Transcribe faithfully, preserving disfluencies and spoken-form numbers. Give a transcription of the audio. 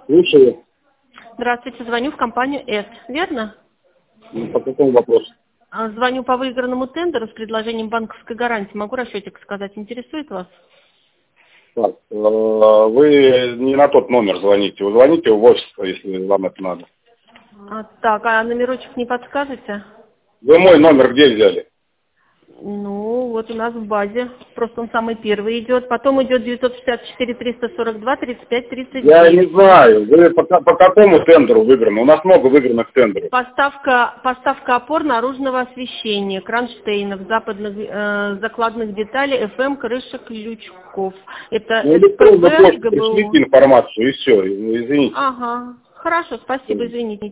Слушаю. Здравствуйте, звоню в компанию С, верно? Ну, по какому вопросу? А, Звоню по выигранному тендеру с предложением банковской гарантии. Могу расчетик сказать, интересует вас? Так, э, вы не на тот номер звоните. Вы звоните в офис, если вам это надо. А, так, а номерочек не подскажете? Вы мой номер где взяли? Ну, вот у нас в базе. Просто он самый первый идет. Потом идет девятьсот шестьдесят четыре триста сорок два тридцать пять тридцать Я не девять. знаю. Вы по, ка- по какому тендеру выиграны? У нас много выигранных тендеров. Поставка, поставка опор наружного освещения, кронштейнов, западных э, закладных деталей, эф эм, крышек, лючков. Это Ну, электронную СПБ, почту ГБУ. пришлите информацию, и все. Извините. Ага, хорошо, спасибо, извините.